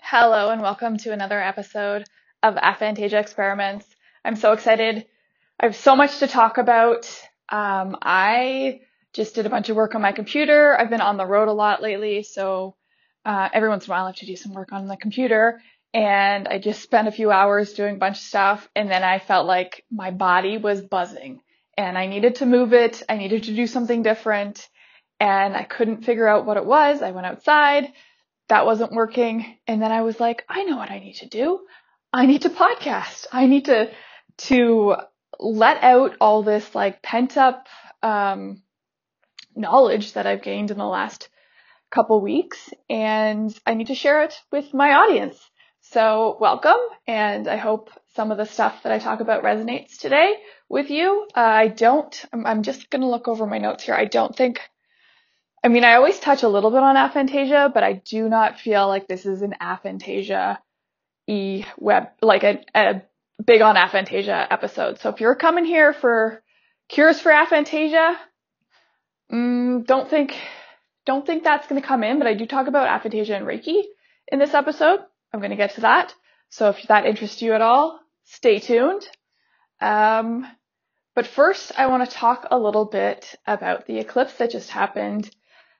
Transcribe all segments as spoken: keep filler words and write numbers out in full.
Hello and welcome to another episode of Aphantasia Experiments. I'm so excited. I have so much to talk about. Um, I just did a bunch of work on my computer. I've been on the road a lot lately, so uh, every once in a while I have to do some work on the computer. And I just spent a few hours doing a bunch of stuff, and then I felt like my body was buzzing, and I needed to move it. I needed to do something different, and I couldn't figure out what it was. I went outside. That wasn't working. And then I was like, I know what I need to do. I need to podcast. I need to, to let out all this like pent up, um, knowledge that I've gained in the last couple weeks, and I need to share it with my audience. So welcome. And I hope some of the stuff that I talk about resonates today with you. Uh, I don't, I'm, I'm just going to look over my notes here. I don't think I mean, I always touch a little bit on aphantasia, but I do not feel like this is an aphantasia-y web, like a, a big on aphantasia episode. So if you're coming here for cures for aphantasia, mm, don't think, don't think that's going to come in, but I do talk about aphantasia and Reiki in this episode. I'm going to get to that. So if that interests you at all, stay tuned. Um, but first, I want to talk a little bit about the eclipse that just happened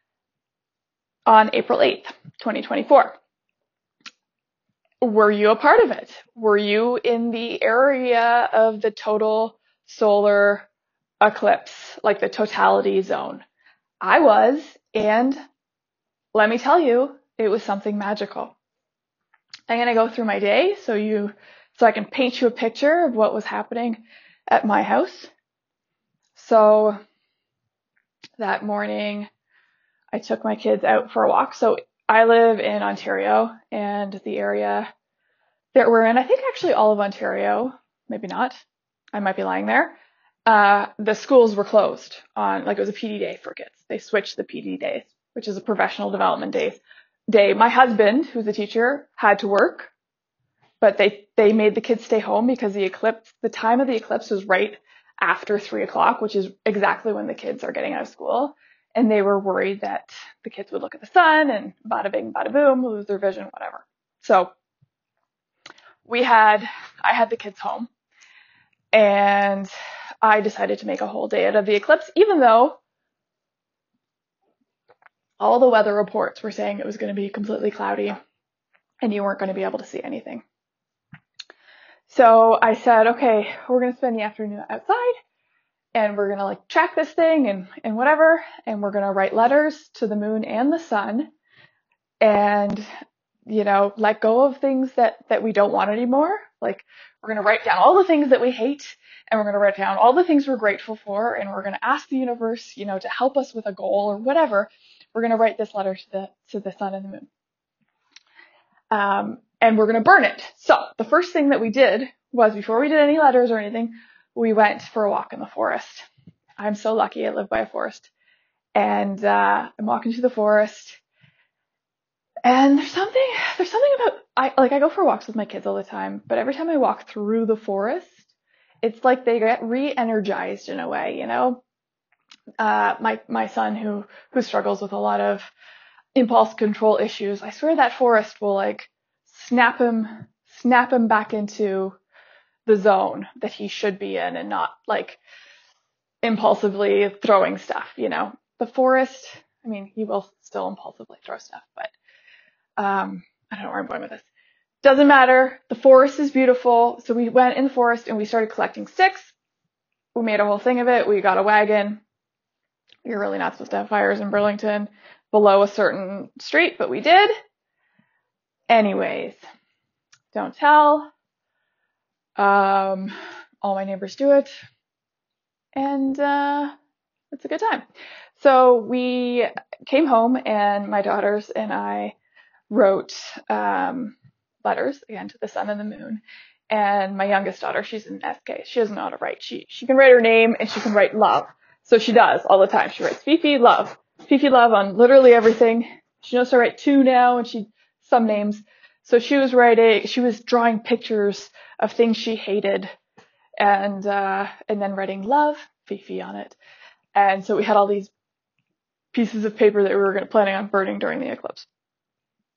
on April eighth, twenty twenty-four. Were you a part of it? Were you in the area of the total solar eclipse, like the totality zone? I was, and let me tell you, it was something magical. I'm going to go through my day so you, so I can paint you a picture of what was happening at my house. So that morning, I took my kids out for a walk. So I live in Ontario, and the area that we're in, I think actually all of Ontario, maybe not, I might be lying there, uh, the schools were closed on, like it was a P D day for kids. They switched the P D days, which is a professional development days, day. My husband, who's a teacher, had to work, but they, they made the kids stay home because the eclipse, the time of the eclipse was right after three o'clock, which is exactly when the kids are getting out of school. And they were worried that the kids would look at the sun and bada bing, bada boom, lose their vision, whatever. So we had, I had the kids home, and I decided to make a whole day out of the eclipse, even though all the weather reports were saying it was going to be completely cloudy and you weren't going to be able to see anything. So I said, okay, we're going to spend the afternoon outside, and we're going to like track this thing and, and whatever. And we're going to write letters to the moon and the sun, and, you know, let go of things that, that we don't want anymore. Like we're going to write down all the things that we hate, and we're going to write down all the things we're grateful for. And we're going to ask the universe, you know, to help us with a goal or whatever. We're going to write this letter to the, to the sun and the moon. Um, and we're going to burn it. So the first thing that we did was, before we did any letters or anything, we went for a walk in the forest. I'm so lucky I live by a forest. And uh, I'm walking through the forest. And there's something, there's something about, I like I go for walks with my kids all the time, but every time I walk through the forest, it's like they get re-energized in a way, you know? Uh, my, my son who, who struggles with a lot of impulse control issues, I swear that forest will like snap him, snap him back into the zone that he should be in, and not like impulsively throwing stuff, you know. The forest, I mean, he will still impulsively throw stuff, but um, I don't know where I'm going with this. Doesn't matter. The forest is beautiful. So we went in the forest and we started collecting sticks. We made a whole thing of it. We got a wagon. You're really not supposed to have fires in Burlington below a certain street, but we did. Anyways, don't tell. Um, all my neighbors do it, and uh, it's a good time. So we came home, and my daughters and I wrote um, letters again to the sun and the moon. And my youngest daughter, she's an S K. She doesn't know how to write. She she can write her name, and she can write love. So she does all the time. She writes Fifi love, Fifi love on literally everything. She knows how to write two now, and she some names. So she was writing, she was drawing pictures of things she hated, and uh, and then writing love, Fifi on it. And so we had all these pieces of paper that we were going to planning on burning during the eclipse.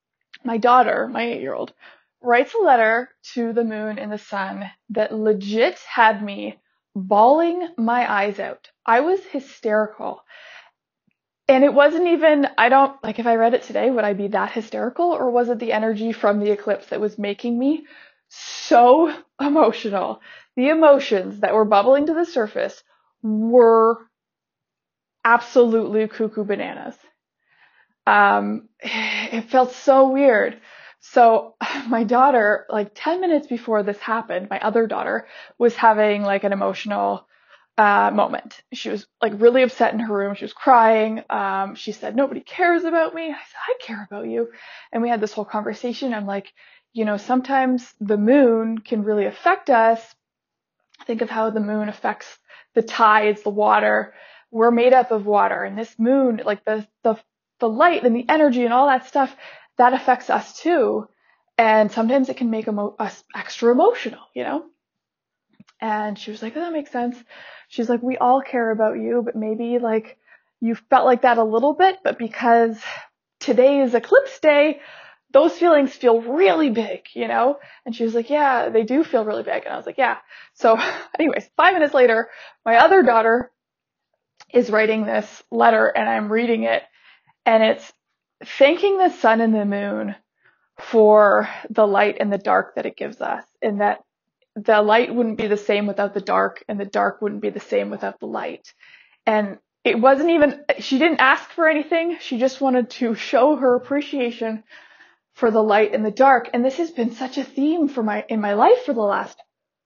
my daughter, my eight-year-old, writes a letter to the moon and the sun that legit had me bawling my eyes out. I was hysterical. And it wasn't even, I don't, like if I read it today, would I be that hysterical, or was it the energy from the eclipse that was making me so emotional? The emotions that were bubbling to the surface were absolutely cuckoo bananas. Um, it felt so weird. So my daughter, like ten minutes before this happened, my other daughter was having like an emotional uh, moment. She was like really upset in her room. She was crying. Um, she said, nobody cares about me. I said, I care about you. And we had this whole conversation. I'm like, you know, sometimes the moon can really affect us. Think of how the moon affects the tides, the water. We're made up of water, and this moon, like the, the, the light and the energy and all that stuff, that affects us too. And sometimes it can make emo- us extra emotional, you know? And she was like, oh, that makes sense. She's like, we all care about you, but maybe like you felt like that a little bit, but because today is eclipse day, those feelings feel really big, you know? And she was like, yeah, they do feel really big. And I was like, yeah. So anyways, five minutes later, my other daughter is writing this letter and I'm reading it, and it's thanking the sun and the moon for the light and the dark that it gives us, and that the light wouldn't be the same without the dark, and the dark wouldn't be the same without the light. And it wasn't even, she didn't ask for anything. She just wanted to show her appreciation for the light and the dark. And this has been such a theme for my, in my life for the last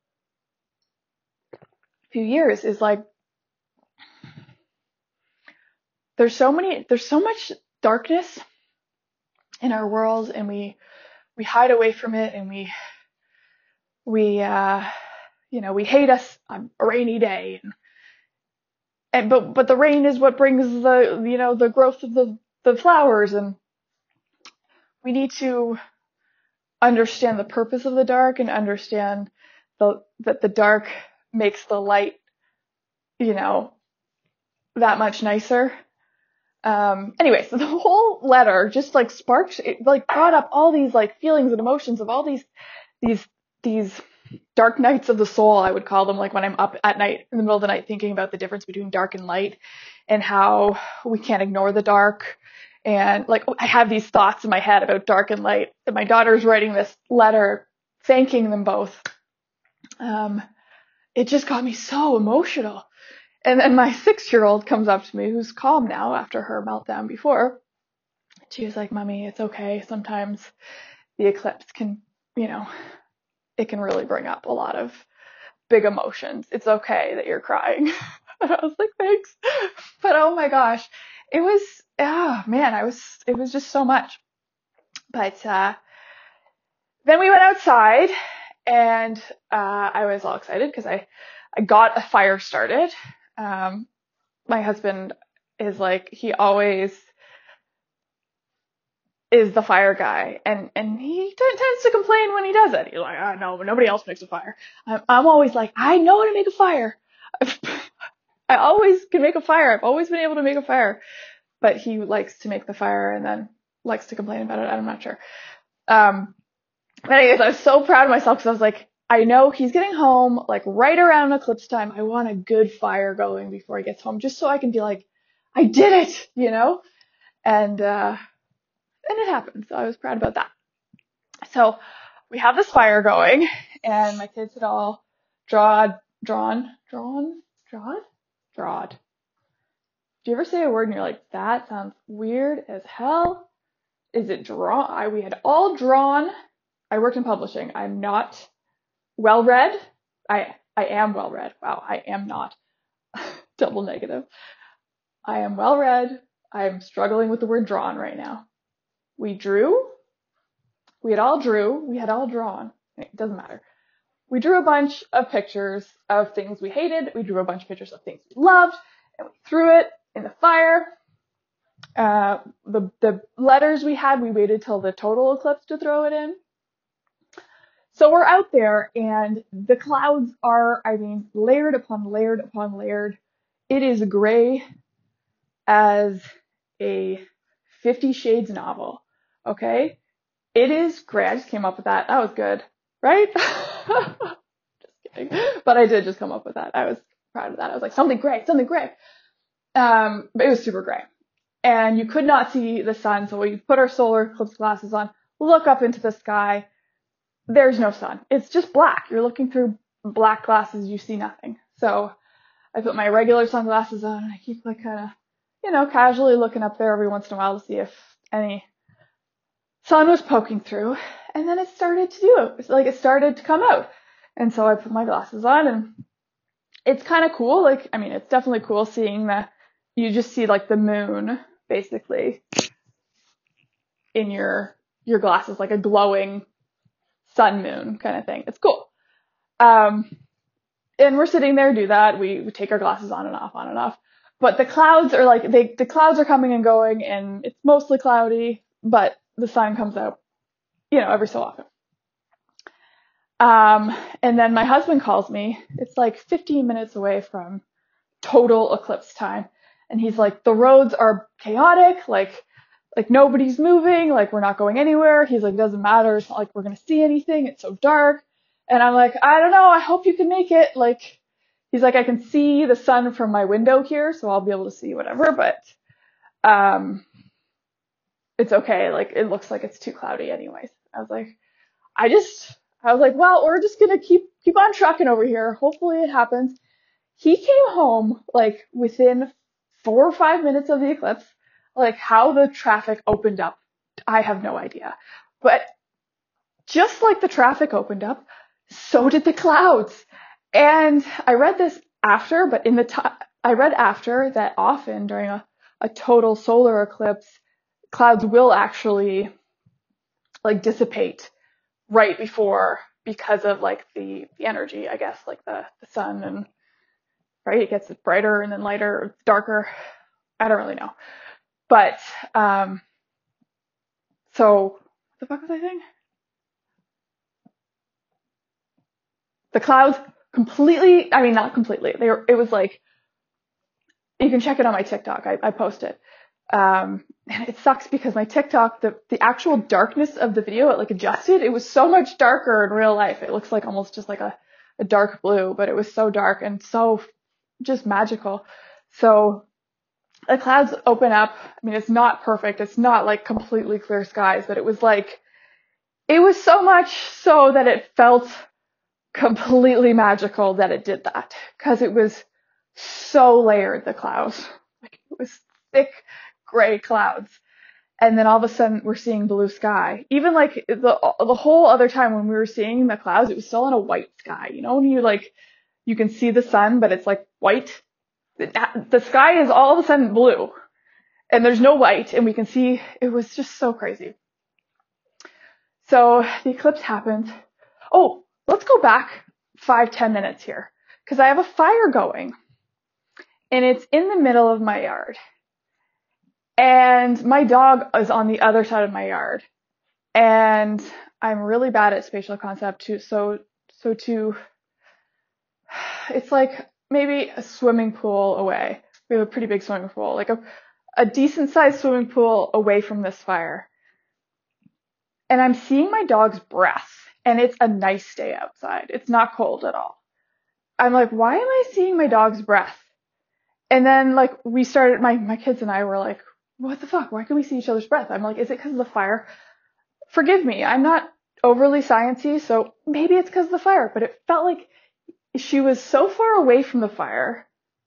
few years, is like, there's so many, there's so much darkness in our world, and we, we hide away from it, and we, we, uh, you know, we hate us on a rainy day, and, and but but the rain is what brings the, you know, the growth of the the flowers, and we need to understand the purpose of the dark and understand the that the dark makes the light, you know, that much nicer. Um, anyway, so the whole letter just like sparked, it like brought up all these like feelings and emotions of all these these these dark nights of the soul, I would call them, like when I'm up at night in the middle of the night thinking about the difference between dark and light, and how we can't ignore the dark. And like I have these thoughts in my head about dark and light, and my daughter's writing this letter thanking them both. Um, it just got me so emotional. And then my six-year-old comes up to me, who's calm now after her meltdown before. She was like, Mommy, it's okay. Sometimes the eclipse can, you know, it can really bring up a lot of big emotions. It's okay that you're crying. And I was like, thanks. But oh my gosh, it was, ah, oh, man, I was, it was just so much. But, uh, then we went outside, and, uh, I was all excited because I, I got a fire started. Um, my husband is like, he always is the fire guy, and and he t- tends to complain when he does it. He's like, I oh, know, but nobody else makes a fire. I'm, I'm always like, I know how to make a fire. I always can make a fire. I've always been able to make a fire. But he likes to make the fire and then likes to complain about it. I'm not sure. Um, but anyways, I was so proud of myself because I was like, I know he's getting home like right around eclipse time. I want a good fire going before he gets home, just so I can be like, I did it, you know? And, uh, and it happened. So I was proud about that. So we have this fire going, and my kids had all drawn, drawn, drawn, drawn, drawed. Do you ever say a word and you're like, that sounds weird as hell? Is it draw? I, we had all drawn. I worked in publishing. I'm not well read. I, I am well read. Wow. I am not. Double negative. I am well read. I'm struggling with the word drawn right now. We drew. We had all drew. We had all drawn. It doesn't matter. We drew a bunch of pictures of things we hated. We drew a bunch of pictures of things we loved, and we threw it in the fire. Uh, the, the letters we had, we waited till the total eclipse to throw it in. So we're out there, and the clouds are, I mean, layered upon layered upon layered. It is gray as a Fifty Shades novel. Okay. It is gray. I just came up with that. That was good, right? Just kidding. But I did just come up with that. I was proud of that. I was like, something gray, something gray. Um, but it was super gray. And you could not see the sun. So we put our solar eclipse glasses on, look up into the sky. There's no sun. It's just black. You're looking through black glasses. You see nothing. So I put my regular sunglasses on and I keep like kind of, you know, casually looking up there every once in a while to see if any sun was poking through. And then it started to do it. It's like it started to come out. And so I put my glasses on and it's kind of cool. Like, I mean, it's definitely cool seeing the, you just see like the moon basically in your, your glasses, like a glowing sun moon kind of thing. It's cool. Um, and we're sitting there, do that. We, we take our glasses on and off, on and off. But the clouds are like, they, the clouds are coming and going and it's mostly cloudy, but the sun comes out, you know, every so often. Um, and then my husband calls me. It's like fifteen minutes away from total eclipse time. And he's like, the roads are chaotic. Like, like nobody's moving. Like we're not going anywhere. He's like, doesn't matter. It's not like we're going to see anything. It's so dark. And I'm like, I don't know. I hope you can make it. Like, he's like, I can see the sun from my window here. So I'll be able to see whatever, but, um, it's okay. Like, it looks like it's too cloudy anyways. I was like, I just, I was like, well, we're just going to keep, keep on trucking over here. Hopefully it happens. He came home like within four or five minutes of the eclipse. Like how the traffic opened up, I have no idea. But just like the traffic opened up, so did the clouds. And I read this after, but in the time, I read after that often during a, a total solar eclipse, clouds will actually like dissipate right before because of like the, the energy, I guess, like the, the sun and right, it gets brighter and then lighter, darker. I don't really know. But um so what the fuck was I saying? The clouds completely, I mean not completely. They were, it was like, you can check it on my TikTok. I, I post it. Um, and it sucks because my TikTok, the, the actual darkness of the video, it like adjusted. It was so much darker in real life. It looks like almost just like a, a dark blue, but it was so dark and so just magical. So the clouds open up. I mean, it's not perfect. It's not like completely clear skies, but it was like, it was so much so that it felt completely magical that it did that. Cause it was so layered, the clouds. Like it was thick gray clouds. And then all of a sudden we're seeing blue sky. Even like the, the whole other time when we were seeing the clouds, it was still in a white sky. You know, when you like, you can see the sun, but it's like white. The sky is all of a sudden blue and there's no white and we can see, it was just so crazy. So the eclipse happened. Oh, let's go back five, ten minutes here because I have a fire going and it's in the middle of my yard and my dog is on the other side of my yard and I'm really bad at spatial concept too. So, so to, it's like, maybe a swimming pool away. We have a pretty big swimming pool, like a, a decent sized swimming pool away from this fire. And I'm seeing my dog's breath and it's a nice day outside. It's not cold at all. I'm like, why am I seeing my dog's breath? And then like we started, my, my kids and I were like, what the fuck? Why can we see each other's breath? I'm like, is it because of the fire? Forgive me. I'm not overly sciencey, so maybe it's because of the fire, but it felt like she was so far away from the fire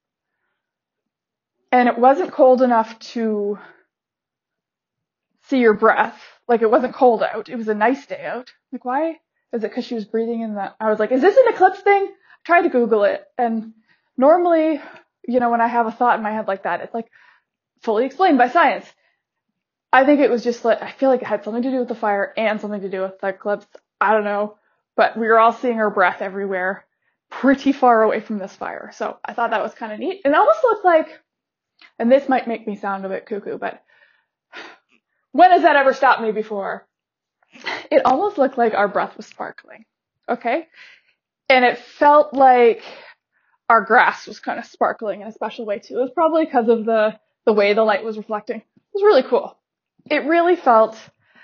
and it wasn't cold enough to see your breath. Like it wasn't cold out. It was a nice day out. Like why? Is it because she was breathing in the, I was like, is this an eclipse thing? I tried to Google it. And normally, you know, when I have a thought in my head like that, it's like fully explained by science. I think it was just like, I feel like it had something to do with the fire and something to do with the eclipse. I don't know. But we were all seeing her breath everywhere, pretty far away from this fire. So I thought that was kind of neat. It almost looked like, and this might make me sound a bit cuckoo, but when has that ever stopped me before? It almost looked like our breath was sparkling. Okay. And it felt like our grass was kind of sparkling in a special way too. It was probably because of the, the way the light was reflecting. It was really cool. It really felt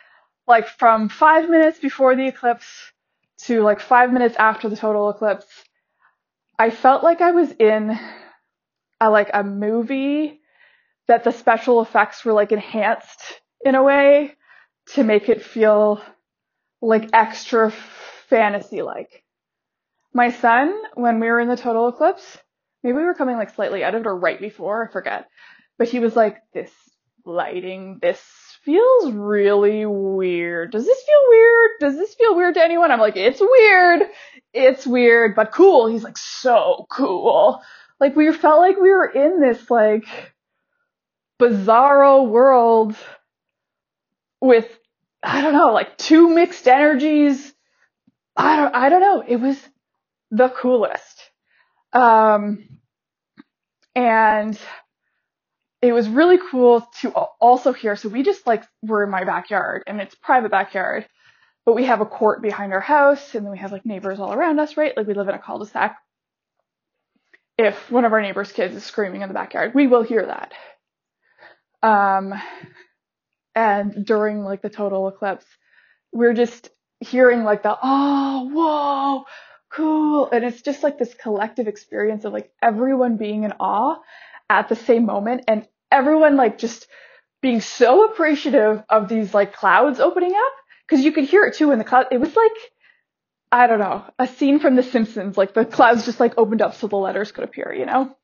like from five minutes before the eclipse to like five minutes after the total eclipse, I felt like I was in a, like a movie that the special effects were like enhanced in a way to make it feel like extra fantasy like. My son, when we were in the total eclipse, maybe we were coming like slightly out of it or right before, I forget, but he was like, this lighting, this feels really weird. Does this feel weird? Does this feel weird to anyone? I'm like, it's weird. It's weird, but cool. He's like, so cool. Like we felt like we were in this like bizarro world with, I don't know, like two mixed energies. I don't, I don't know. It was the coolest. Um, and it was really cool to also hear. So we just like were in my backyard, and it's private backyard, but we have a court behind our house, and then we have like neighbors all around us, right? Like we live in a cul-de-sac. If one of our neighbors' kids is screaming in the backyard, we will hear that. Um, and during like the total eclipse, we're just hearing like the, oh, whoa, cool. And it's just like this collective experience of like everyone being in awe at the same moment, and everyone like just being so appreciative of these like clouds opening up, because you could hear it too in the cloud. It was like, I don't know, a scene from The Simpsons, like the clouds just like opened up so the letters could appear, you know?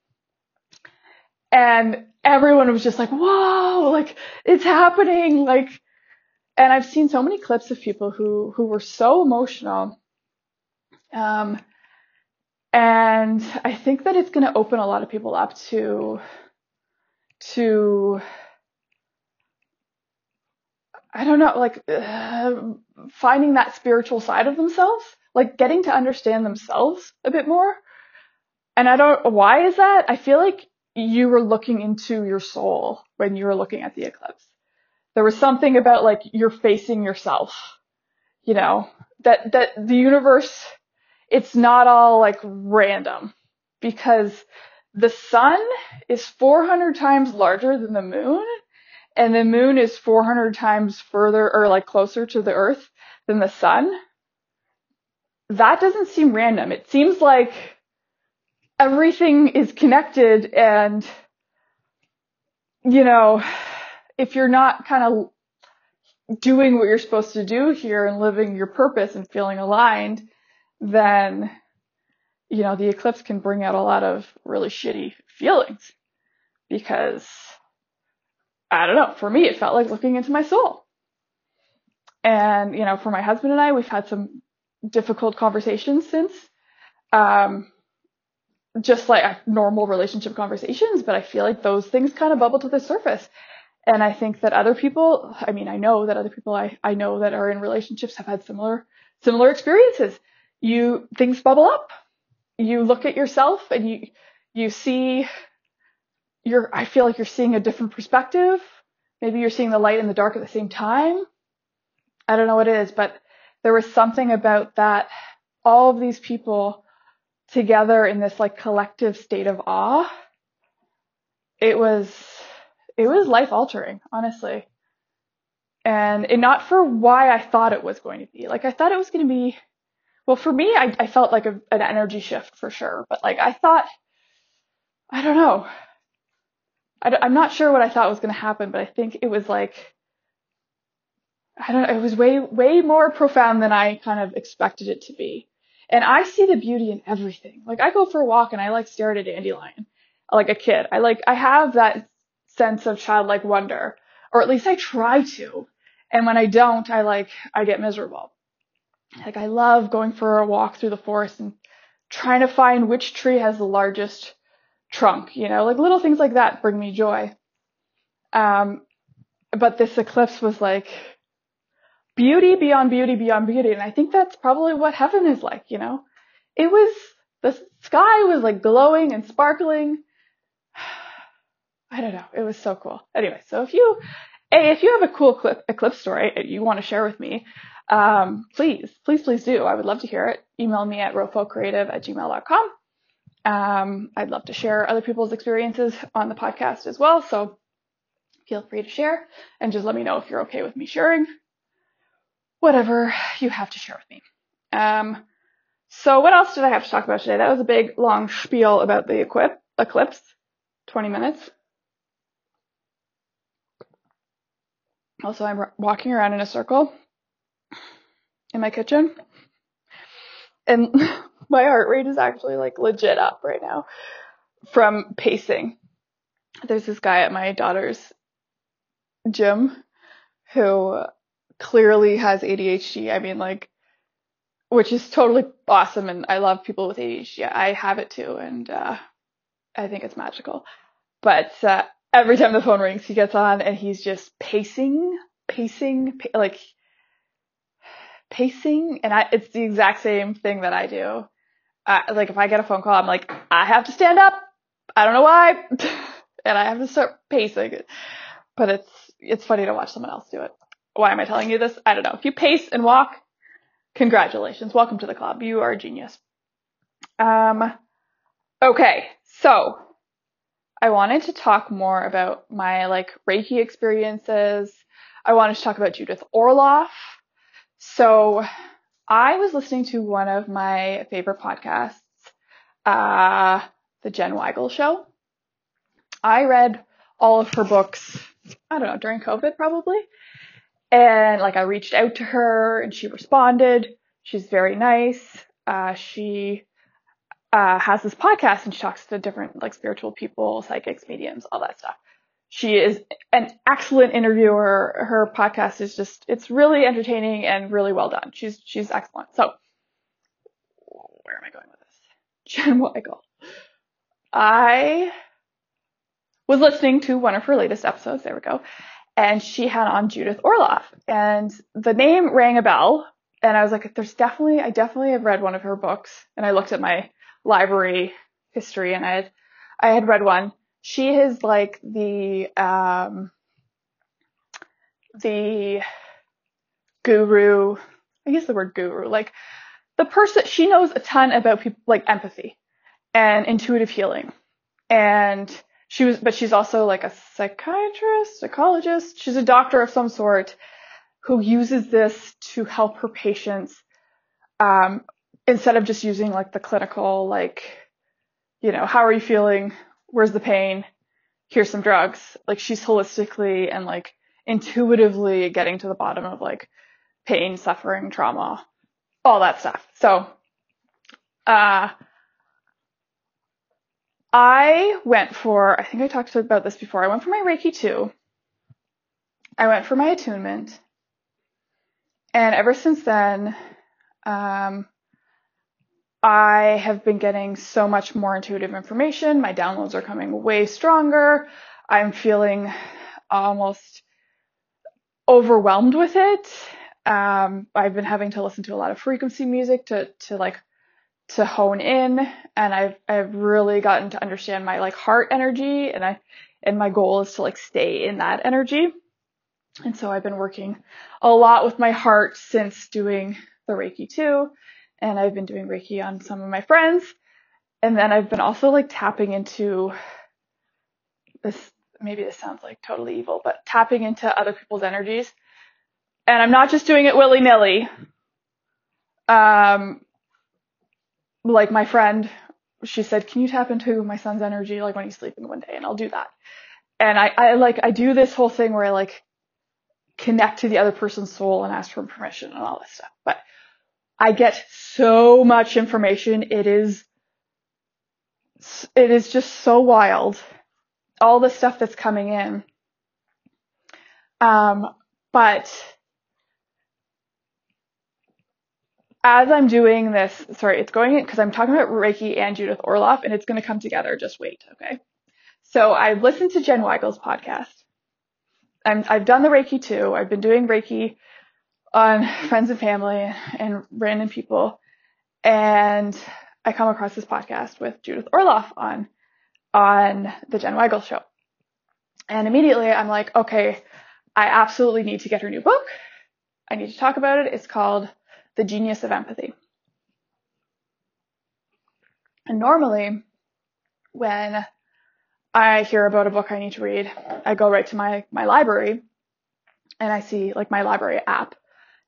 And everyone was just like, whoa, like it's happening. Like, and I've seen so many clips of people who, who were so emotional. Um, and I think that it's going to open a lot of people up to, to, I don't know, like uh, finding that spiritual side of themselves, like getting to understand themselves a bit more. And I don't, why is that? I feel like you were looking into your soul when you were looking at the eclipse. There was something about like you're facing yourself, you know, that, that the universe, it's not all like random, because the sun is four hundred times larger than the moon, and the moon is four hundred times further or like closer to the earth than the sun. That doesn't seem random. It seems like everything is connected, and, you know, if you're not kind of doing what you're supposed to do here and living your purpose and feeling aligned, then, you know, the eclipse can bring out a lot of really shitty feelings, because, I don't know, for me, it felt like looking into my soul. And, you know, for my husband and I, we've had some difficult conversations since, um, just like normal relationship conversations, but I feel like those things kind of bubble to the surface. And I think that other people, I mean, I know that other people I, I know that are in relationships have had similar, similar experiences. You, things bubble up. You look at yourself and you, you see you're, I feel like you're seeing a different perspective. Maybe you're seeing the light and the dark at the same time. I don't know what it is, but there was something about that, all of these people together in this like collective state of awe. It was, it was life altering, honestly. And, and not for why I thought it was going to be. Like I thought it was going to be, well, for me, I, I felt like a, an energy shift for sure. But like I thought, I don't know. I, I'm not sure what I thought was going to happen, but I think it was like, I don't know, it was way, way more profound than I kind of expected it to be. And I see the beauty in everything. Like I go for a walk and I like stare at a dandelion like a kid. I like, I have that sense of childlike wonder, or at least I try to. And when I don't, I like, I get miserable. Like I love going for a walk through the forest and trying to find which tree has the largest trunk, you know, like little things like that bring me joy. Um, but this eclipse was like beauty beyond beauty beyond beauty. And I think that's probably what heaven is like, you know, it was, the sky was like glowing and sparkling. I don't know. It was so cool. Anyway, so if you, hey, if you have a cool clip, eclipse story you want to share with me, um, please, please, please do. I would love to hear it. Email me at rofocreative at gmail dot com. Um, I'd love to share other people's experiences on the podcast as well. So feel free to share and just let me know if you're okay with me sharing. whatever you have to share with me. Um, so what else did I have to talk about today? That was a big, long spiel about the equip, eclipse, twenty minutes. Also, I'm walking around in a circle in my kitchen, and my heart rate is actually like legit up right now from pacing. There's this guy at my daughter's gym who clearly has A D H D. I mean, like, which is totally awesome, and I love people with A D H D. I have it too, and uh, I think it's magical. But uh, every time the phone rings, he gets on and he's just pacing, pacing, pa- like pacing, and I, it's the exact same thing that I do. Uh, like if I get a phone call, I'm like, I have to stand up. I don't know why, and I have to start pacing. But it's it's funny to watch someone else do it. Why am I telling you this? I don't know. If you pace and walk, congratulations. Welcome to the club. You are a genius. Um, okay, so I wanted to talk more about my like Reiki experiences. I wanted to talk about Judith Orloff. So I was listening to one of my favorite podcasts, uh, The Jen Weigel Show. I read all of her books, I don't know, during COVID probably. And like I reached out to her and she responded. She's very nice. Uh, she uh, has this podcast and she talks to different like spiritual people, psychics, mediums, all that stuff. She is an excellent interviewer. Her podcast is just, it's really entertaining and really well done. She's, she's excellent. So where am I going with this? Jen Weigel. I was listening to one of her latest episodes. There we go. And she had on Judith Orloff, and the name rang a bell. And I was like, there's definitely, I definitely have read one of her books. And I looked at my library history and I had, I had read one. She is like the, um, the guru, I use the word guru, like the person, she knows a ton about people, like empathy and intuitive healing. And she was, but she's also like a psychiatrist, psychologist. She's a doctor of some sort who uses this to help her patients, um, instead of just using like the clinical, like, you know, how are you feeling? Where's the pain? Here's some drugs. Like she's holistically and like intuitively getting to the bottom of like pain, suffering, trauma, all that stuff. So, uh, I went for, I think I talked about this before. I went for my Reiki two. I went for my attunement. And ever since then, um, I have been getting so much more intuitive information. My downloads are coming way stronger. I'm feeling almost overwhelmed with it. Um, I've been having to listen to a lot of frequency music to, to like, to hone in, and I've, I've really gotten to understand my like heart energy, and I, and my goal is to like stay in that energy. And so I've been working a lot with my heart since doing the Reiki two, and I've been doing Reiki on some of my friends. And then I've been also like tapping into this, maybe this sounds like totally evil, but tapping into other people's energies. And I'm not just doing it willy-nilly. Um, like my friend, she said, can you tap into my son's energy like when he's sleeping one day? And I'll do that. And I, I like, I do this whole thing where I like connect to the other person's soul and ask for permission and all this stuff. But I get so much information. It is, it is just so wild. All the stuff that's coming in. Um, but as I'm doing this, sorry, it's going in because I'm talking about Reiki and Judith Orloff, and it's going to come together. Just wait, okay? So I've listened to Jen Weigel's podcast. I'm, I've done the Reiki too. I've been doing Reiki on friends and family and random people, and I come across this podcast with Judith Orloff on on the Jen Weigel Show, and immediately I'm like, okay, I absolutely need to get her new book. I need to talk about it. It's called The Genius of Empathy. And normally, when I hear about a book I need to read, I go right to my, my library and I see like my library app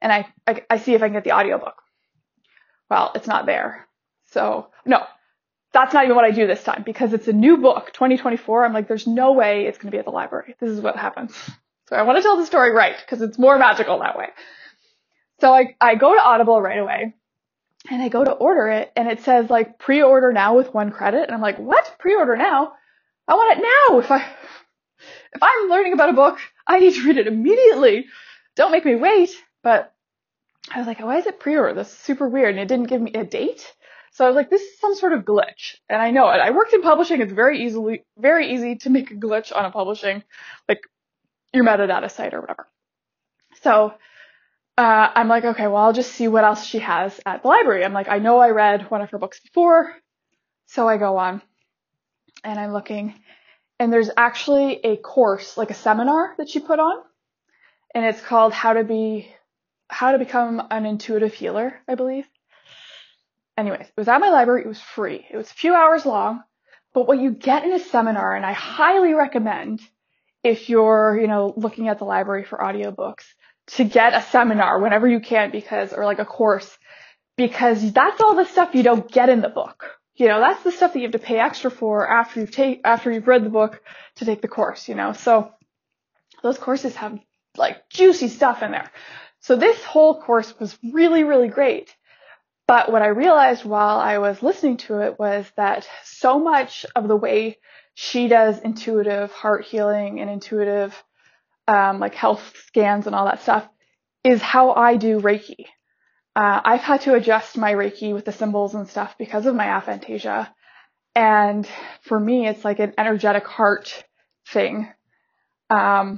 and I, I, I see if I can get the audiobook. Well, it's not there. So no, that's not even what I do this time because it's a new book, twenty twenty-four. I'm like, there's no way it's going to be at the library. This is what happens. So I want to tell the story right because it's more magical that way. So I, I go to Audible right away and I go to order it and it says like pre-order now with one credit. And I'm like, what? Pre-order now? I want it now. If I, if I'm learning about a book, I need to read it immediately. Don't make me wait. But I was like, why is it pre-order? This is super weird. And it didn't give me a date. So I was like, this is some sort of glitch. And I know it. I worked in publishing. It's very easily, very easy to make a glitch on a publishing, like your metadata site or whatever. So uh, I'm like, okay, well, I'll just see what else she has at the library. I'm like, I know I read one of her books before. So I go on and I'm looking and there's actually a course, like a seminar that she put on. And it's called How to Be, How to Become an Intuitive Healer, I believe. Anyways, it was at my library. It was free. It was a few hours long, but what you get in a seminar, and I highly recommend if you're, you know, looking at the library for audiobooks, to get a seminar whenever you can because, or like a course, because that's all the stuff you don't get in the book. You know, that's the stuff that you have to pay extra for after you've take, after you've read the book to take the course, you know. So those courses have like juicy stuff in there. So this whole course was really, really great. But what I realized while I was listening to it was that so much of the way she does intuitive heart healing and intuitive um, like health scans and all that stuff is how I do Reiki. Uh, I've had to adjust my Reiki with the symbols and stuff because of my aphantasia. And for me, it's like an energetic heart thing. Um,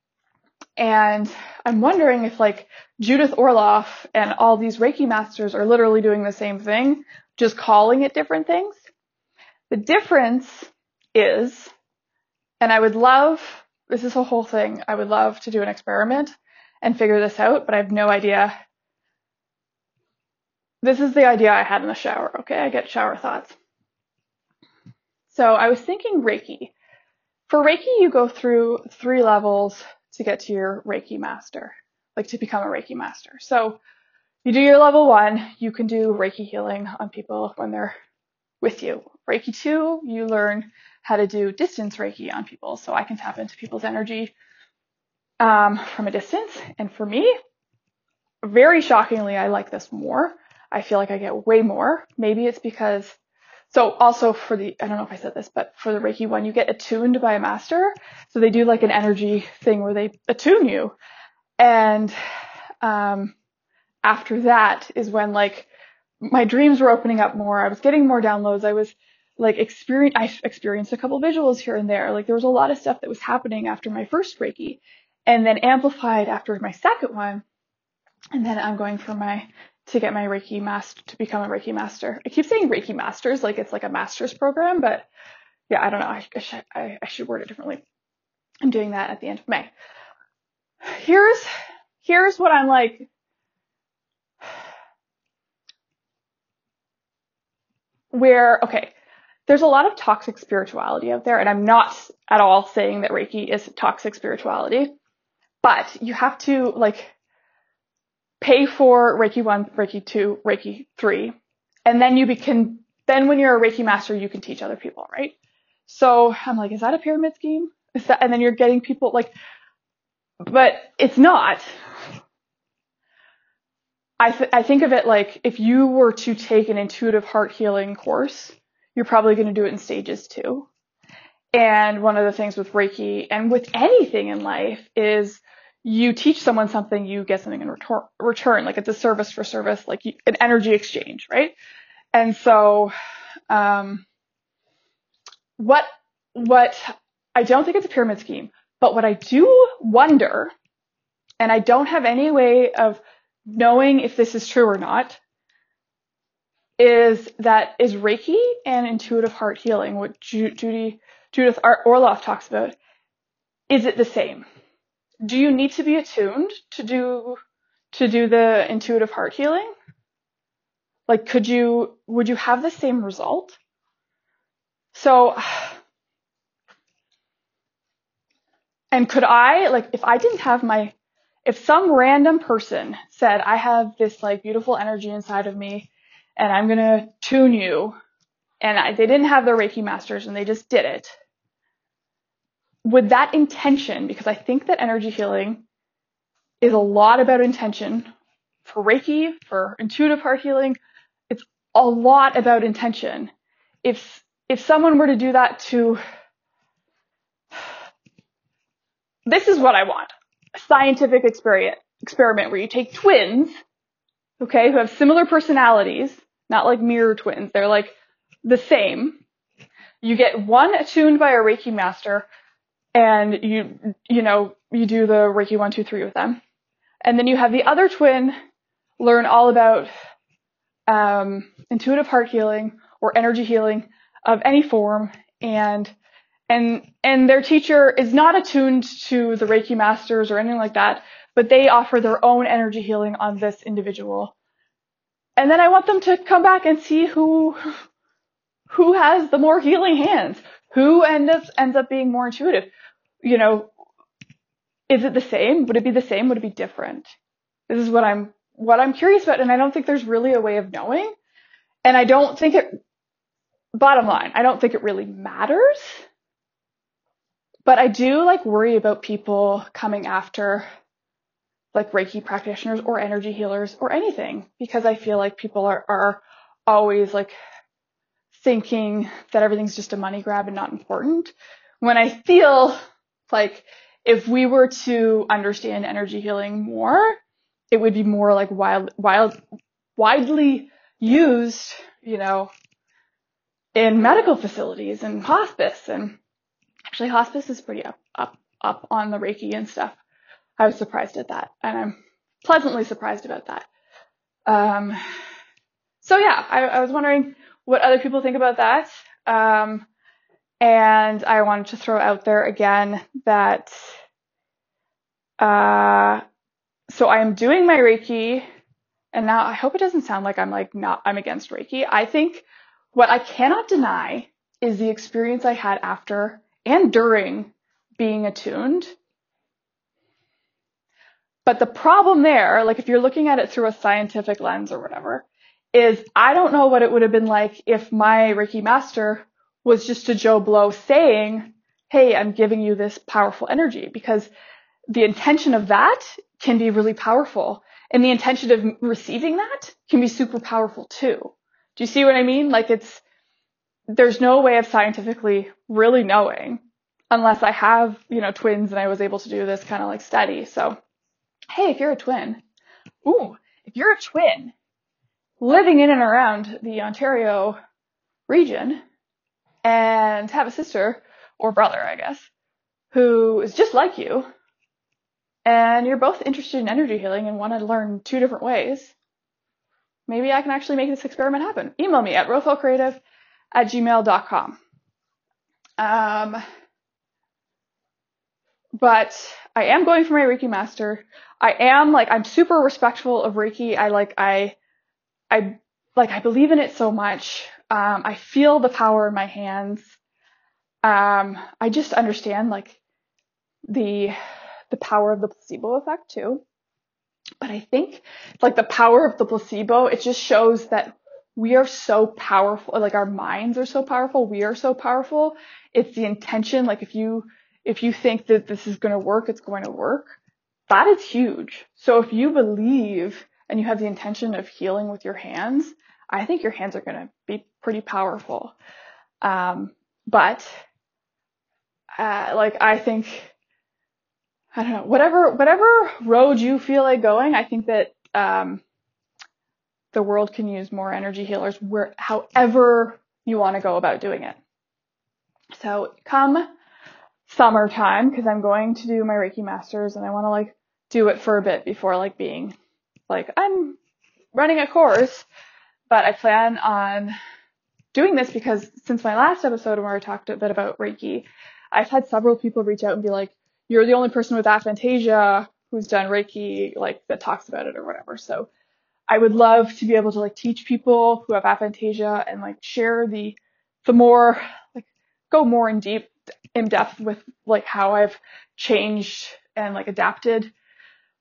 And I'm wondering if like Judith Orloff and all these Reiki masters are literally doing the same thing, just calling it different things. The difference is, and I would love, this is a whole thing, I would love to do an experiment and figure this out, but I have no idea. This is the idea I had in the shower, okay? I get shower thoughts. So I was thinking Reiki. For Reiki, you go through three levels to get to your Reiki master, like to become a Reiki master. So you do your level one, you can do Reiki healing on people when they're with you. Reiki two, you learn how to do distance Reiki on people. So I can tap into people's energy um, from a distance. And for me, very shockingly, I like this more. I feel like I get way more. Maybe it's because So also for the, I don't know if I said this, but for the Reiki one, you get attuned by a master. So they do like an energy thing where they attune you. And um, after that is when like my dreams were opening up more. I was getting more downloads. I was like experience, I experienced a couple visuals here and there. Like there was a lot of stuff that was happening after my first Reiki and then amplified after my second one. And then I'm going for my to get my Reiki master, to become a Reiki master. I keep saying Reiki masters, like it's like a master's program, but yeah, I don't know. I, I, should, I, I should word it differently. I'm doing that at the end of May. Here's, here's what I'm like, where, okay, there's a lot of toxic spirituality out there, and I'm not at all saying that Reiki is toxic spirituality, but you have to like, pay for Reiki one, Reiki two, Reiki three, and then you can, then when you're a Reiki master, you can teach other people, right? So I'm like, is that a pyramid scheme? Is that, and then you're getting people like, but it's not. I th- I think of it like if you were to take an intuitive heart healing course, you're probably going to do it in stages too. And one of the things with Reiki and with anything in life is you teach someone something, you get something in retor- return, like it's a service for service, like you, an energy exchange, right? And so, um, what, what, I don't think it's a pyramid scheme, but what I do wonder, and I don't have any way of knowing if this is true or not, is that is Reiki and intuitive heart healing, what Ju- Judy, Judith Orloff talks about, is it the same? Do you need to be attuned to do to do the intuitive heart healing? Like, could you, would you have the same result? So, and could I, like, if I didn't have my, if some random person said, I have this like beautiful energy inside of me and I'm going to tune you, and I, they didn't have their Reiki masters and they just did it, with that intention, because I think that energy healing is a lot about intention. For Reiki, for intuitive heart healing, it's a lot about intention. If if someone were to do that to, this is what I want, a scientific experiment, experiment where you take twins, okay, who have similar personalities, not like mirror twins, they're like the same. You get one attuned by a Reiki master, and you, you know, you do the Reiki one, two, three with them. And then you have the other twin learn all about um, intuitive heart healing or energy healing of any form, and and and their teacher is not attuned to the Reiki masters or anything like that, but they offer their own energy healing on this individual. And then I want them to come back and see who who has the more healing hands, who ends up ends up being more intuitive. You know, is it the same? Would it be the same? Would it be different? This is what I'm what I'm curious about, and I don't think there's really a way of knowing. And I don't think it, bottom line, I don't think it really matters. But I do like worry about people coming after like Reiki practitioners or energy healers or anything, because I feel like people are, are always like thinking that everything's just a money grab and not important. When I feel like if we were to understand energy healing more, it would be more like wild, wild, widely used, you know, in medical facilities and hospice. And actually hospice is pretty up, up, up on the Reiki and stuff. I was surprised at that, and I'm pleasantly surprised about that. Um, so yeah, I, I was wondering what other people think about that. Um, and I wanted to throw out there again that, uh, so I am doing my Reiki, and now I hope it doesn't sound like I'm like not, I'm against Reiki. I think what I cannot deny is the experience I had after and during being attuned. But the problem there, like if you're looking at it through a scientific lens or whatever, is I don't know what it would have been like if my Reiki master was just a Joe Blow saying, hey, I'm giving you this powerful energy, because the intention of that can be really powerful. And the intention of receiving that can be super powerful too. Do you see what I mean? Like it's, there's no way of scientifically really knowing unless I have, you know, twins and I was able to do this kind of like study. So, hey, if you're a twin, ooh, if you're a twin living in and around the Ontario region and have a sister or brother, I guess, who is just like you, and you're both interested in energy healing and want to learn two different ways, maybe I can actually make this experiment happen. Email me at rofelcreative at gmail dot com. Um, but I am going for my Reiki master. I am like, I'm super respectful of Reiki. I like, I, I, like, I believe in it so much. Um, I feel the power in my hands. Um, I just understand like the, the power of the placebo effect too. But I think like the power of the placebo, it just shows that we are so powerful. Like our minds are so powerful. We are so powerful. It's the intention. Like if you, if you think that this is going to work, it's going to work. That is huge. So if you believe and you have the intention of healing with your hands, I think your hands are going to be pretty powerful. Um, but, uh, like I think, I don't know, whatever, whatever road you feel like going, I think that, um, the world can use more energy healers where, however you want to go about doing it. So come summertime, because I'm going to do my Reiki masters and I want to like do it for a bit before like being like, I'm running a course, but I plan on doing this because since my last episode where I talked a bit about Reiki, I've had several people reach out and be like, you're the only person with aphantasia who's done Reiki, like that talks about it or whatever. So I would love to be able to like teach people who have aphantasia and like share the, the more, like go more in deep, in depth with like how I've changed and like adapted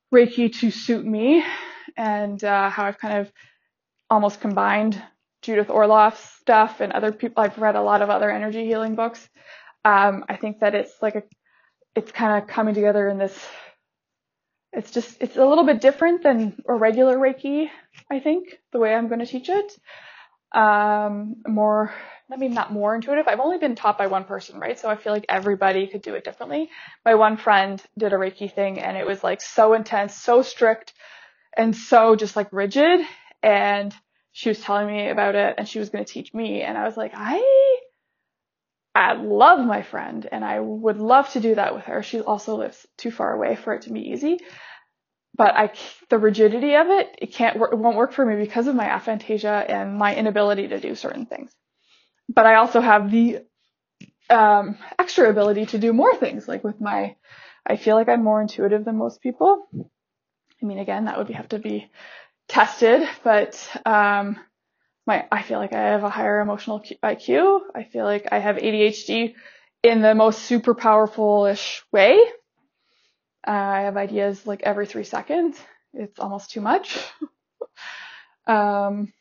Reiki to suit me, and uh, how I've kind of almost combined Judith Orloff's stuff and other people. I've read a lot of other energy healing books. Um, I think that it's like a, it's kind of coming together in this. It's just, it's a little bit different than a regular Reiki, I think, the way I'm going to teach it. Um, more, I mean, not more intuitive. I've only been taught by one person, right? So I feel like everybody could do it differently. My one friend did a Reiki thing, and it was like so intense, so strict, and so just like rigid. And she was telling me about it, and she was going to teach me. And I was like, I, I love my friend, and I would love to do that with her. She also lives too far away for it to be easy. But I, the rigidity of it, it can't work, it won't work for me because of my aphantasia and my inability to do certain things. But I also have the um, extra ability to do more things. Like with my, I feel like I'm more intuitive than most people. I mean, again, that would be, have to be tested, but um, my, I feel like I have a higher emotional I Q. I feel like I have A D H D in the most super powerful-ish way. Uh, I have ideas like every three seconds. It's almost too much. um,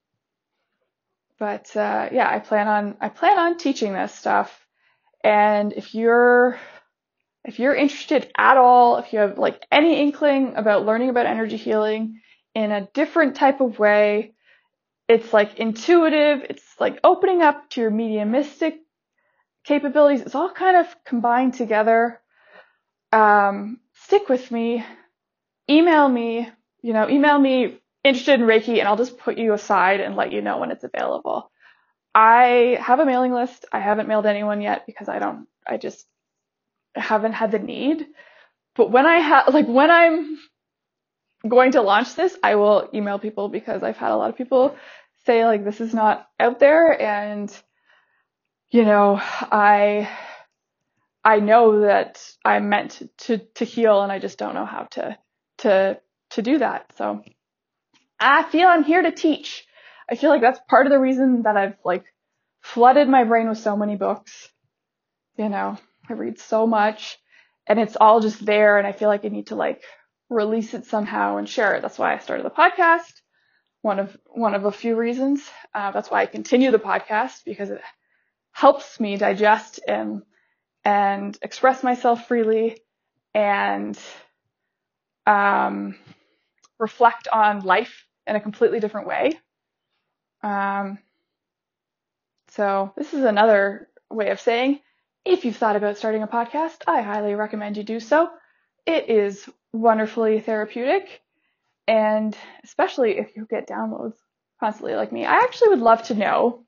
but uh, yeah, I plan on I plan on teaching this stuff. And if you're if you're interested at all, if you have like any inkling about learning about energy healing in a different type of way, it's like intuitive. It's like opening up to your mediumistic capabilities. It's all kind of combined together. Um, stick with me. Email me, you know, email me interested in Reiki, and I'll just put you aside and let you know when it's available. I have a mailing list. I haven't mailed anyone yet because I don't, I just haven't had the need. But when I have, like when I'm going to launch this, I will email people because I've had a lot of people say like, this is not out there. And, you know, I, I know that I'm meant to, to heal, and I just don't know how to, to, to do that. So I feel I'm here to teach. I feel like that's part of the reason that I've like flooded my brain with so many books. You know, I read so much, and it's all just there, and I feel like I need to like release it somehow and share it. That's why I started the podcast. One of, one of a few reasons. Uh, that's why I continue the podcast, because it helps me digest and, and express myself freely and, um, reflect on life in a completely different way. Um, so this is another way of saying, if you've thought about starting a podcast, I highly recommend you do so. It is wonderfully therapeutic, and especially if you get downloads constantly like me. I actually would love to know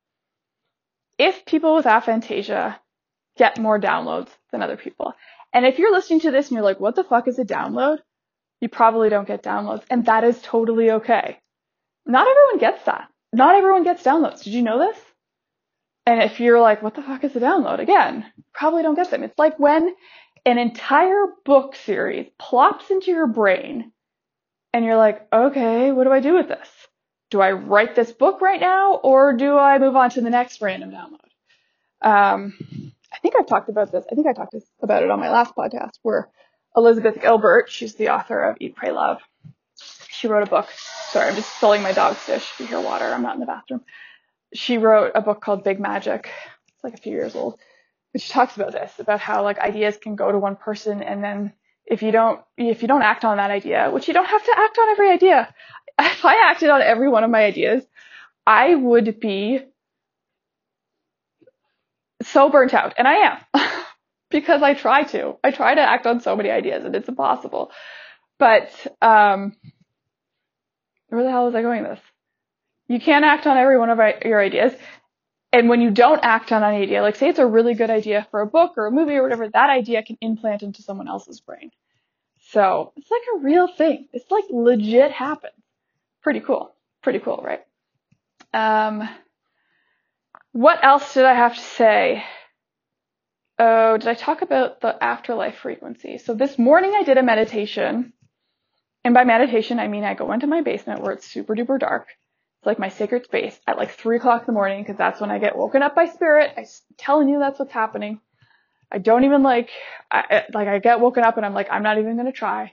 if people with aphantasia get more downloads than other people. And if you're listening to this and you're like, what the fuck is a download? You probably don't get downloads, and that is totally okay. Not everyone gets that. Not everyone gets downloads. Did you know this? And if you're like, what the fuck is a download? Again, probably don't get them. It's like when an entire book series plops into your brain and you're like, okay, what do I do with this? Do I write this book right now, or do I move on to the next random download? Um, I think I've talked about this. I think I talked about it on my last podcast, where Elizabeth Gilbert, she's the author of Eat, Pray, Love. She wrote a book. Sorry, I'm just filling my dog's dish. If you hear water, I'm not in the bathroom. She wrote a book called Big Magic. It's like a few years old. And she talks about this, about how like ideas can go to one person, and then if you don't, if you don't act on that idea, which you don't have to act on every idea. If I acted on every one of my ideas, I would be so burnt out. And I am. Because I try to. I try to act on so many ideas, and it's impossible. But, um, where the hell was I going with this? You can't act on every one of your ideas. And when you don't act on an idea, like say it's a really good idea for a book or a movie or whatever, that idea can implant into someone else's brain. So it's like a real thing. It's like legit happens. Pretty cool. Pretty cool, right? Um, what else did I have to say? Oh, did I talk about the afterlife frequency? So this morning I did a meditation. And by meditation, I mean I go into my basement where it's super duper dark. It's like my sacred space at like three o'clock in the morning, because that's when I get woken up by spirit. I'm telling you that's what's happening. I don't even like, I, like I get woken up and I'm like, I'm not even going to try.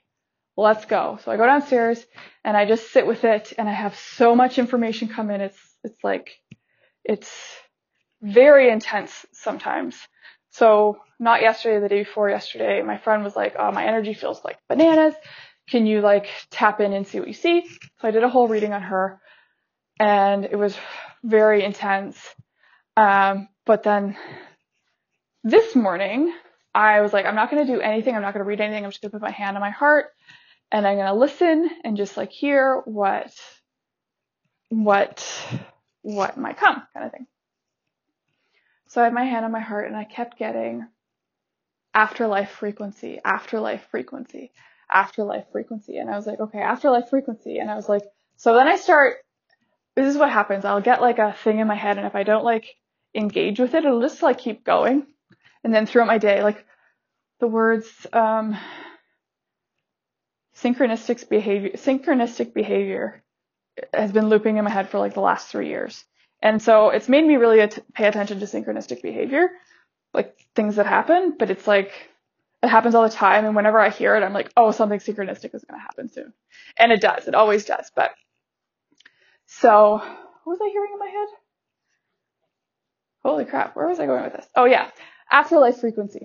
let's go. So I go downstairs and I just sit with it, and I have so much information come in. It's, it's like, it's very intense sometimes. So not yesterday, the day before yesterday, my friend was like, oh, my energy feels like bananas. Can you like tap in and see what you see? So I did a whole reading on her, and it was very intense. Um, but then this morning I was like, I'm not going to do anything. I'm not going to read anything. I'm just going to put my hand on my heart, and I'm going to listen and just like hear what, what, what might come, kind of thing. So I had my hand on my heart, and I kept getting afterlife frequency, afterlife frequency, afterlife frequency. And I was like, okay, afterlife frequency. And I was like, so then I start, this is what happens. I'll get like a thing in my head, and if I don't like engage with it, it'll just like keep going. And then throughout my day, like the words, um, synchronistic behavior, synchronistic behavior has been looping in my head for like the last three years. And so it's made me really at- pay attention to synchronistic behavior, like things that happen, but it's like, it happens all the time. And whenever I hear it, I'm like, oh, something synchronistic is going to happen soon. And it does. It always does. But so what was I hearing in my head? Holy crap. Where was I going with this? Oh yeah. Afterlife frequency.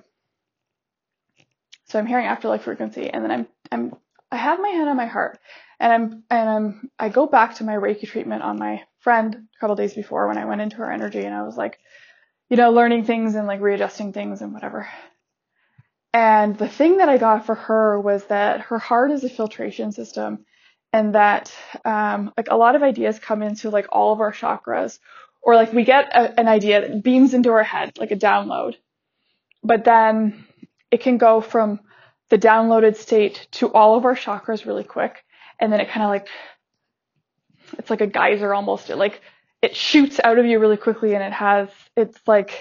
So I'm hearing afterlife frequency, and then I'm, I'm, I have my hand on my heart, and I'm, and I'm, I go back to my Reiki treatment on my friend a couple days before when I went into her energy, and I was like, you know, learning things and like readjusting things and whatever. And the thing that I got for her was that her heart is a filtration system, and that, um, like a lot of ideas come into like all of our chakras, or like we get a, an idea that beams into our head, like a download, but then it can go from the downloaded state to all of our chakras really quick. And then it kind of like, it's like a geyser almost. It like, it shoots out of you really quickly, and it has, it's like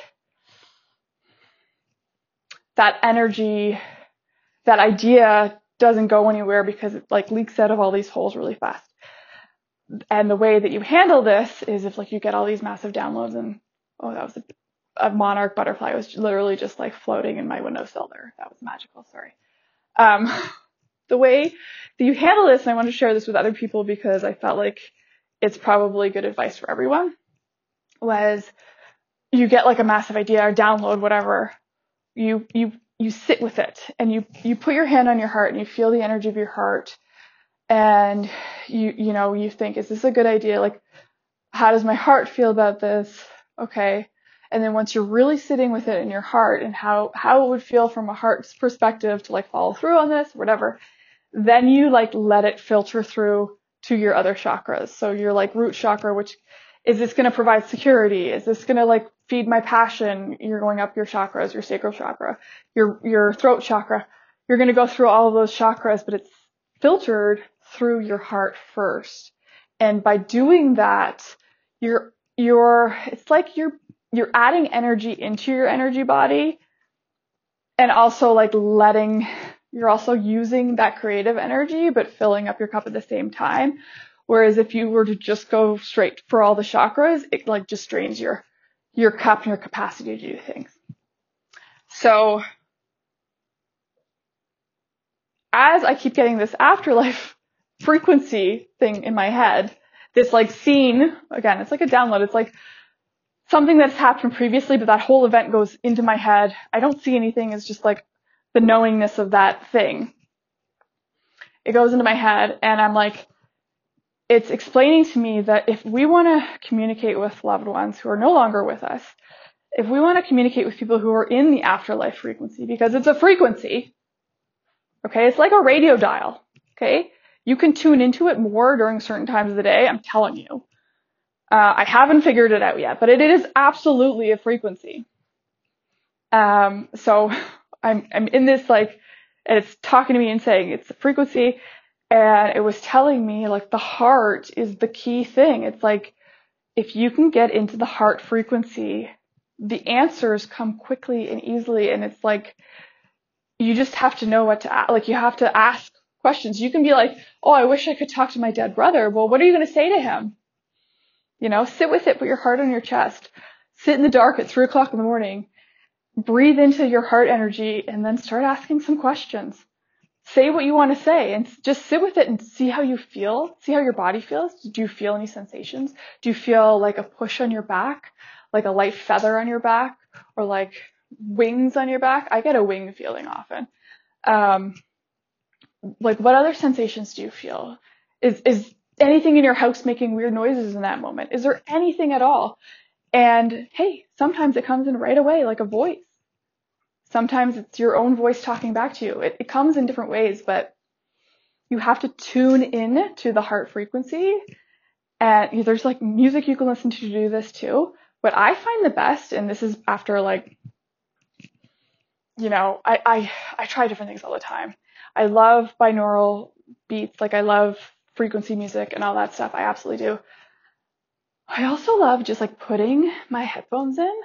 that energy, that idea doesn't go anywhere because it like leaks out of all these holes really fast. And the way that you handle this is if like you get all these massive downloads, and oh, that was a, a monarch butterfly was literally just like floating in my windowsill there. That was magical. Sorry. Um, the way that you handle this, and I want to share this with other people because I felt like it's probably good advice for everyone, was you get like a massive idea or download, whatever, you, you, you sit with it, and you, you put your hand on your heart, and you feel the energy of your heart, and you, you know, you think, is this a good idea? Like, how does my heart feel about this? Okay. And then once you're really sitting with it in your heart, and how, how it would feel from a heart's perspective to like follow through on this, whatever, then you like let it filter through to your other chakras. So your like root chakra, which is this going to provide security? Is this going to like feed my passion? You're going up your chakras, your sacral chakra, your, your throat chakra. You're going to go through all of those chakras, but it's filtered through your heart first. And by doing that, you're, you're, it's like you're, you're adding energy into your energy body, and also like letting, you're also using that creative energy, but filling up your cup at the same time. Whereas if you were to just go straight for all the chakras, it like just drains your, your cup and your capacity to do things. So as I keep getting this afterlife frequency thing in my head, this like scene, again, it's like a download. It's like something that's happened previously, but that whole event goes into my head. I don't see anything. It's just like the knowingness of that thing. It goes into my head, and I'm like, it's explaining to me that if we want to communicate with loved ones who are no longer with us, if we want to communicate with people who are in the afterlife frequency, because it's a frequency, okay, it's like a radio dial, okay? You can tune into it more during certain times of the day, I'm telling you. Uh, I haven't figured it out yet, but it is absolutely a frequency. Um, so I'm, I'm in this like, and it's talking to me and saying it's a frequency, and it was telling me like the heart is the key thing. It's like, if you can get into the heart frequency, the answers come quickly and easily. And it's like, you just have to know what to ask. Like, you have to ask questions. You can be like, oh, I wish I could talk to my dead brother. Well, what are you going to say to him? You know, sit with it, put your heart on your chest, sit in the dark at three o'clock in the morning, breathe into your heart energy, and then start asking some questions. say what you want to say and just sit with it and see how you feel. See how your body feels. Do you feel any sensations? Do you feel like a push on your back, like a light feather on your back, or like wings on your back? I get a wing feeling often. Um, like what other sensations do you feel? Is, is anything in your house making weird noises in that moment? Is there anything at all? And hey, sometimes it comes in right away, like a voice. Sometimes it's your own voice talking back to you. It, it comes in different ways, but you have to tune in to the heart frequency. And there's like music you can listen to to do this too. What I find the best, and this is after like, you know, I, I, I try different things all the time. I love binaural beats. Like I love frequency music and all that stuff. I absolutely do. I also love just like putting my headphones in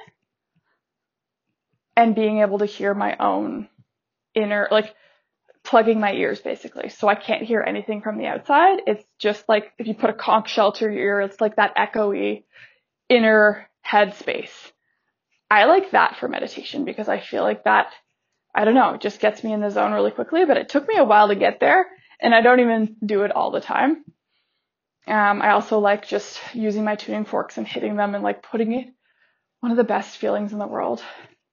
and being able to hear my own inner, like plugging my ears basically. So I can't hear anything from the outside. It's just like if you put a conch shell to your ear, it's like that echoey inner head space. I like that for meditation because I feel like that, I don't know, it just gets me in the zone really quickly, but it took me a while to get there and I don't even do it all the time. Um, I also like just using my tuning forks and hitting them and like putting it, one of the best feelings in the world.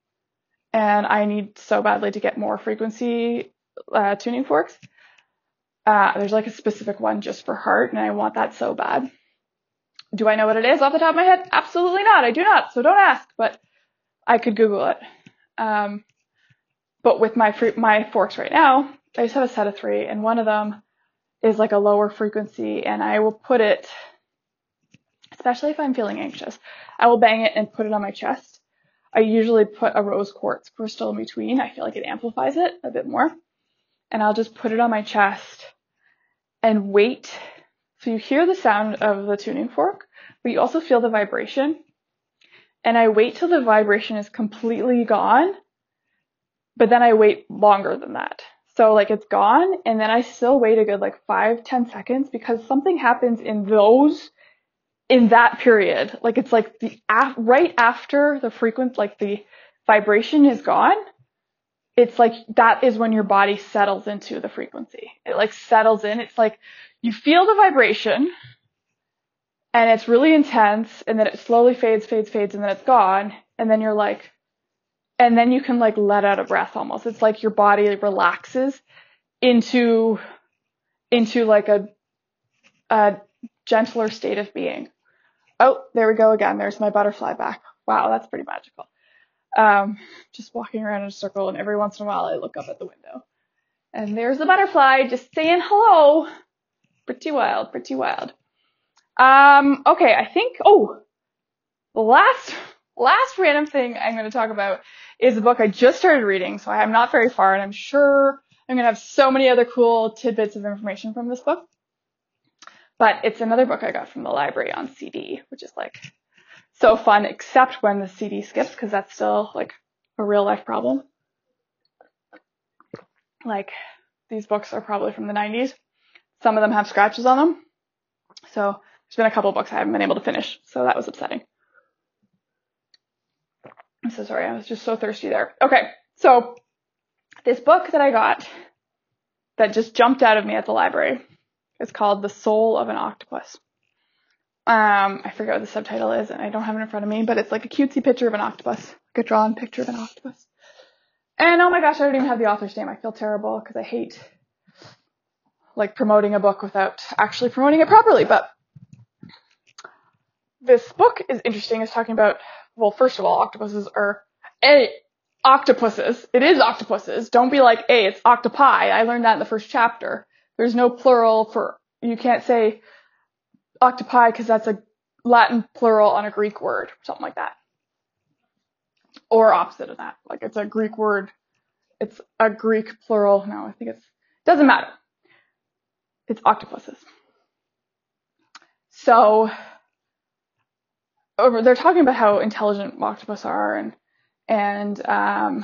And I need so badly to get more frequency uh, tuning forks. Uh, there's like a specific one just for heart, and I want that so bad. Do I know what it is off the top of my head? Absolutely not. I do not. So don't ask, but I could Google it. Um, but with my fre- my forks right now, I just have a set of three, and one of them is like a lower frequency, and I will put it, especially if I'm feeling anxious, I will bang it and put it on my chest. I usually put a rose quartz crystal in between. I feel like it amplifies it a bit more. And I'll just put it on my chest and wait. So you hear the sound of the tuning fork, but you also feel the vibration. And I wait till the vibration is completely gone, but then I wait longer than that. So like it's gone, and then I still wait a good like five, ten seconds because something happens in those, in that period. Like it's like the af- right after the frequency, like the vibration is gone. It's like that is when your body settles into the frequency. It like settles in. It's like you feel the vibration and it's really intense, and then it slowly fades, fades, fades, and then it's gone. And then you're like, and then you can like let out a breath almost. It's like your body relaxes into, into like a, a gentler state of being. Oh, there we go again. There's my butterfly back. Wow, that's pretty magical. Um, just walking around in a circle, and every once in a while I look up at the window. And there's the butterfly just saying hello. Pretty wild, pretty wild. Um, okay, I think, oh, the last, last random thing I'm going to talk about is a book I just started reading, so I'm not very far, and I'm sure I'm going to have so many other cool tidbits of information from this book. But it's another book I got from the library on C D, which is like so fun, except when the C D skips, because that's still like a real life problem. Like these books are probably from the nineties. Some of them have scratches on them. So there's been a couple books I haven't been able to finish, so that was upsetting. I'm so sorry, I was just so thirsty there. Okay, so this book that I got that just jumped out of me at the library is called The Soul of an Octopus. Um, I forget what the subtitle is, and I don't have it in front of me, but it's like a cutesy picture of an octopus, like a drawn picture of an octopus. And oh my gosh, I don't even have the author's name. I feel terrible because I hate like promoting a book without actually promoting it properly. But this book is interesting. It's talking about, well, first of all, octopuses are a octopuses. It is octopuses. Don't be like, a, it's octopi. I learned that in the first chapter. There's no plural for, you can't say octopi because that's a Latin plural on a Greek word, something like that. Or opposite of that. Like it's a Greek word. It's a Greek plural. No, I think it's, doesn't matter. It's octopuses. So over, they're talking about how intelligent octopus are, and, and, um,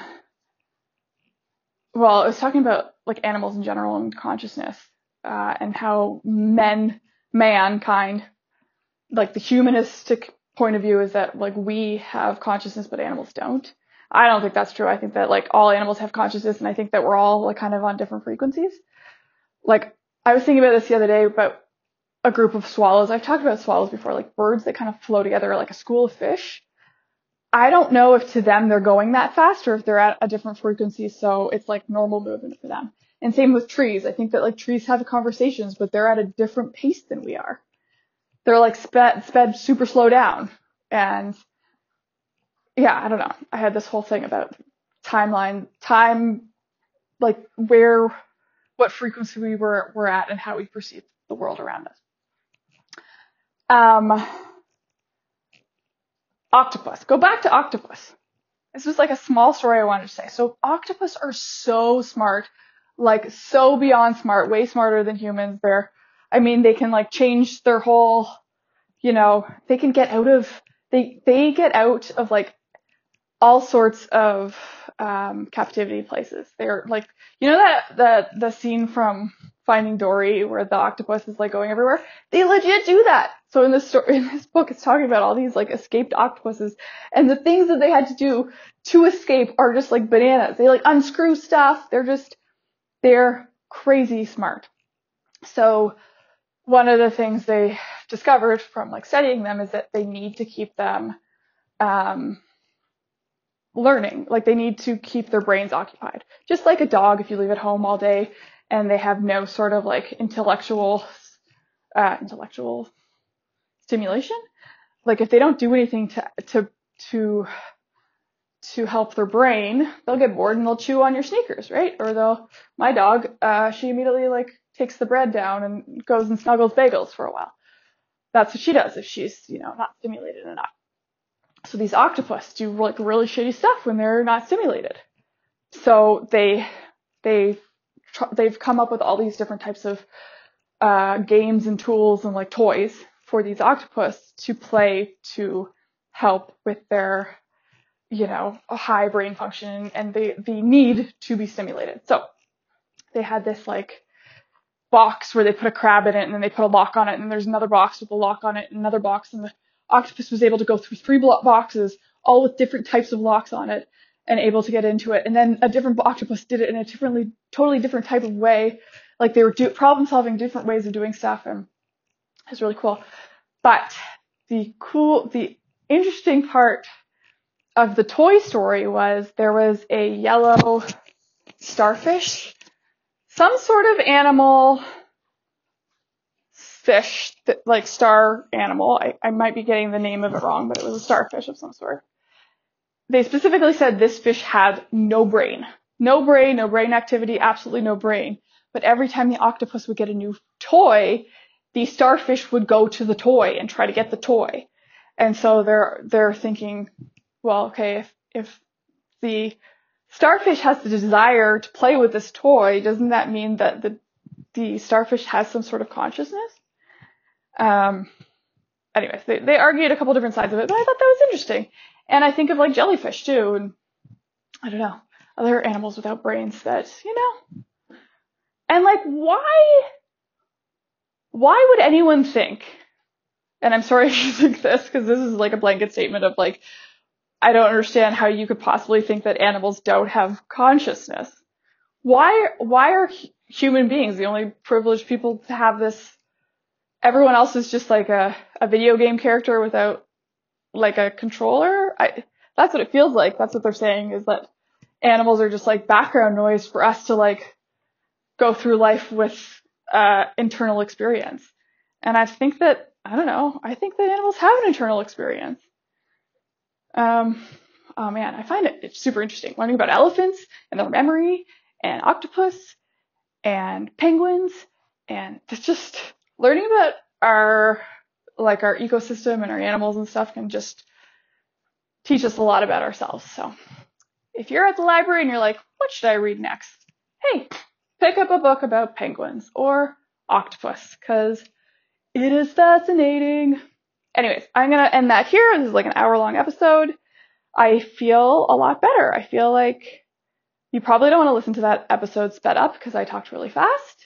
well, it was talking about like animals in general and consciousness, uh, and how men, mankind, like the humanistic point of view is that like we have consciousness but animals don't. I don't think that's true. I think that like all animals have consciousness, and I think that we're all like kind of on different frequencies. Like I was thinking about this the other day about a group of swallows. I've talked about swallows before, like birds that kind of flow together like a school of fish. I don't know if to them they're going that fast or if they're at a different frequency, so it's like normal movement for them. And same with trees. I think that like trees have conversations, but they're at a different pace than we are. They're like sped, sped super slow down. And yeah, I don't know. I had this whole thing about timeline, time, like where, what frequency we were, we're at and how we perceive the world around us. Um, octopus. Go back to octopus. This was like a small story I wanted to say. So octopus are so smart, like so beyond smart, way smarter than humans. They're, I mean, they can like change their whole, you know, they can get out of, they, they get out of like all sorts of, um, captivity places. They're like, you know, that, the, the scene from Finding Dory where the octopus is like going everywhere? They legit do that. So in this story, in this book, it's talking about all these like escaped octopuses, and the things that they had to do to escape are just like bananas. They like unscrew stuff. They're just, they're crazy smart. So one of the things they discovered from like studying them is that they need to keep them, um, learning. Like they need to keep their brains occupied. Just like a dog, if you leave it home all day and they have no sort of like intellectual, uh, intellectual stimulation. Like if they don't do anything to, to, to, to help their brain, they'll get bored and they'll chew on your sneakers, right? Or they'll, my dog, uh, she immediately like takes the bread down and goes and snuggles bagels for a while. That's what she does if she's, you know, not stimulated enough. So these octopus do like really shitty stuff when they're not stimulated. So they, they, they've come up with all these different types of, uh, games and tools and like toys for these octopus to play to help with their, you know, high brain function and the, the need to be stimulated. So they had this like box where they put a crab in it and then they put a lock on it, and then there's another box with a lock on it and another box, and the octopus was able to go through three boxes, all with different types of locks on it, and able to get into it. And then a different octopus did it in a differently, totally different type of way. Like they were do- problem solving different ways of doing stuff, and it was really cool. But the cool, the interesting part of the toy story was there was a yellow starfish, some sort of animal, fish, that, like star animal. I, I might be getting the name of it wrong, but it was a starfish of some sort. They specifically said this fish had no brain. No brain, no brain activity, absolutely no brain. But every time the octopus would get a new toy, the starfish would go to the toy and try to get the toy. And so they're, they're thinking, well, okay, if, if the starfish has the desire to play with this toy, doesn't that mean that the, the starfish has some sort of consciousness? Um, anyways, they, they argued a couple different sides of it, but I thought that was interesting. And I think of like jellyfish too, and I don't know, other animals without brains that, you know, and like why, why would anyone think, and I'm sorry if you think this, because this is like a blanket statement of like, I don't understand how you could possibly think that animals don't have consciousness. Why, why are human beings the only privileged people to have this? Everyone else is just like a, a video game character without like a controller. I, that's what it feels like. That's what they're saying, is that animals are just like background noise for us to like go through life with uh, internal experience. And I think that, I don't know, I think that animals have an internal experience. Um, oh man, I find it it's super interesting learning about elephants and their memory and octopus and penguins, and it's just learning about our, like our ecosystem and our animals and stuff can just teach us a lot about ourselves. So if you're at the library and you're like, what should I read next? Hey, pick up a book about penguins or octopus, because it is fascinating. Anyways, I'm going to end that here. This is like an hour long episode. I feel a lot better. I feel like you probably don't want to listen to that episode sped up because I talked really fast.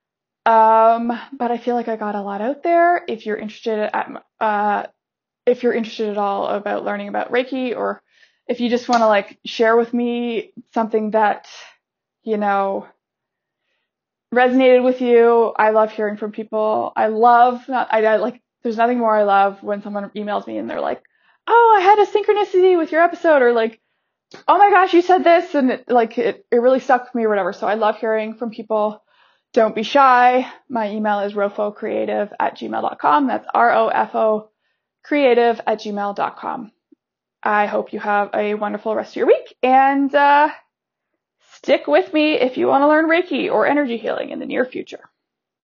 Um, but I feel like I got a lot out there. If you're interested at, uh, if you're interested at all about learning about Reiki, or if you just want to like share with me something that, you know, resonated with you. I love hearing from people. I love, not, I, I like, there's nothing more I love when someone emails me and they're like, oh, I had a synchronicity with your episode, or like, oh my gosh, you said this, and it, like it, it really stuck with me or whatever. So I love hearing from people. Don't be shy. My email is rofocreative at gmail dot com. That's R O F O creative at gmail dot com. I hope you have a wonderful rest of your week, and uh, stick with me if you want to learn Reiki or energy healing in the near future.